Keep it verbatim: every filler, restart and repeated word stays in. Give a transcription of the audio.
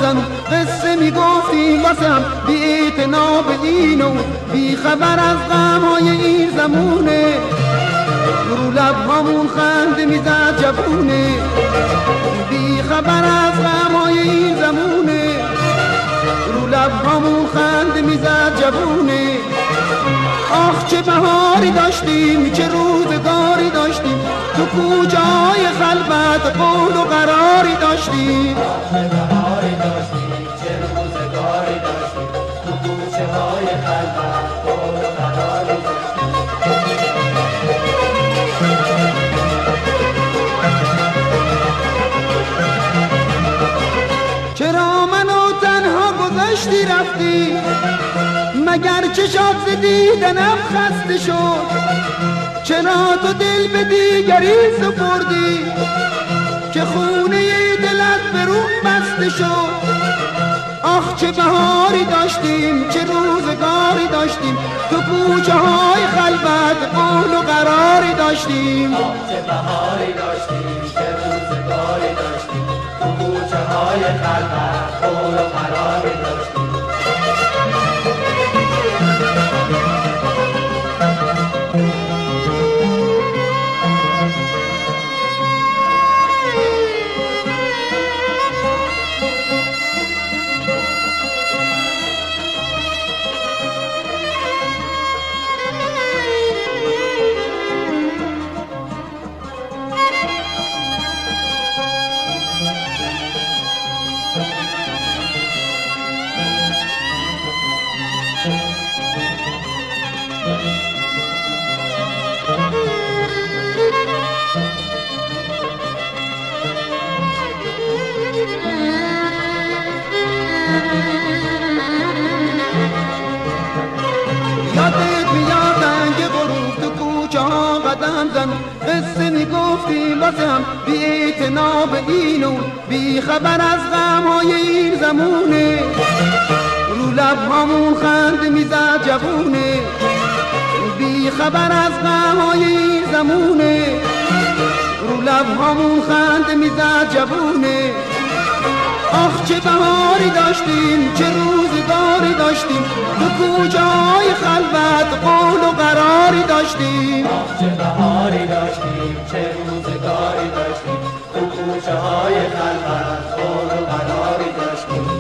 زن قصه میگفتیم واسم بی اعتنا به اینو بی خبر از غمهای این زمونه رو لبهامون خنده میزد جوونه بی خبر از غمهای این زمونه رو لبهامون خنده میزد جوونه آخ چه بهاری داشتیم چه روزگاری داشتیم تو کوچه های خلوت قول و قراری داشتیم چه بهاری داشتیم چه روزگاری داشتیم تو کوچه های خلوت قول و قراری داشتیم چرا منو تنها گذاشتی رفتی مگر چشات ز دیدنم خسته شد چرا تو دل به دیگری سپردی که خونه دلت به روح بسته شد آخ چه بهاری داشتیم چه روزگاری داشتیم تو کوچه های خلوت قول و قراری داشتیم آخ چه بهاری داشتیم چه روزگاری داشتیم تو کوچه های خلوت قول و قراری داشتیم یادت میاد رنگ غروب تو کوچه ها قدم زن قصه میگفتیم واسم بی اعتنا به اینو بی خبر از غمهای این زمونه رو لبهامون خنده میزد جوونه بی خبر از غمهای این زمونه رو لبهامون خنده میزد جوونه آخ چه بهاری داشتیم چه روزگاری داشتیم تو کوچه های خلوت قول و قراری داشتیم آخ چه بهاری داشتیم چه روزگاری داشتیم تو کوچه های خلوت قول و قراری داشتیم